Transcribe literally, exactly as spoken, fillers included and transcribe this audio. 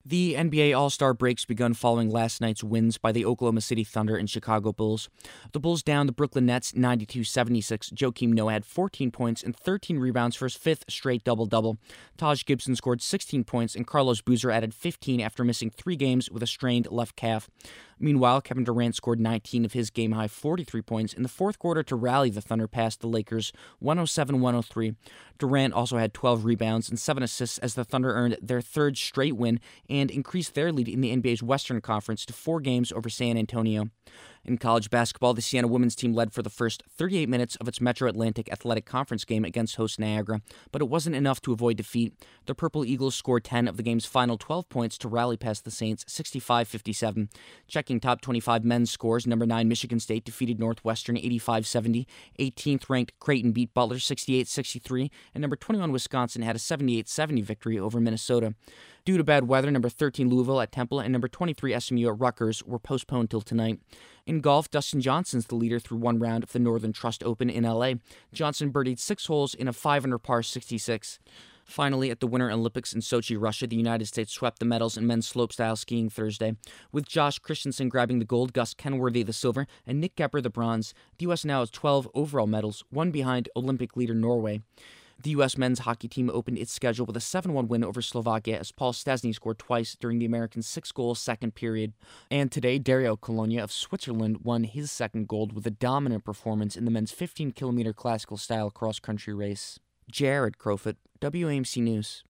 The N B A All-Star break's begun following last night's wins by the Oklahoma City Thunder and Chicago Bulls. The Bulls downed the Brooklyn Nets ninety-two seventy-six. Joakim Noah had fourteen points and thirteen rebounds for his fifth straight double-double. Taj Gibson scored sixteen points, and Carlos Boozer added fifteen after missing three games with a strained left calf. Meanwhile, Kevin Durant scored nineteen of his game-high forty-three points in the fourth quarter to rally the Thunder past the Lakers one oh seven one oh three. Durant also had twelve rebounds and seven assists as the Thunder earned their third straight win and increased their lead in the N B A's Western Conference to four games over San Antonio. In college basketball, the Siena women's team led for the first thirty-eight minutes of its Metro Atlantic Athletic Conference game against host Niagara, but it wasn't enough to avoid defeat. The Purple Eagles scored ten of the game's final twelve points to rally past the Saints sixty-five fifty-seven. Checking top twenty-five men's scores, number nine Michigan State defeated Northwestern eighty-five seventy, eighteenth ranked Creighton beat Butler sixty-eight sixty-three, and number twenty-one Wisconsin had a seventy-eight seventy victory over Minnesota. Due to bad weather, number thirteen Louisville at Temple and number twenty-three S M U at Rutgers were postponed till tonight. In golf, Dustin Johnson's the leader through one round of the Northern Trust Open in L A. Johnson birdied six holes in a five under par sixty-six. Finally, at the Winter Olympics in Sochi, Russia, the United States swept the medals in men's slopestyle skiing Thursday. With Josh Christensen grabbing the gold, Gus Kenworthy the silver, and Nick Gepper the bronze, the U S now has twelve overall medals, one behind Olympic leader Norway. The U S men's hockey team opened its schedule with a seven one win over Slovakia as Paul Stastny scored twice during the American six-goal second period. And today, Dario Colonia of Switzerland won his second gold with a dominant performance in the men's fifteen kilometer classical style cross-country race. Jared Crowfoot, W A M C News.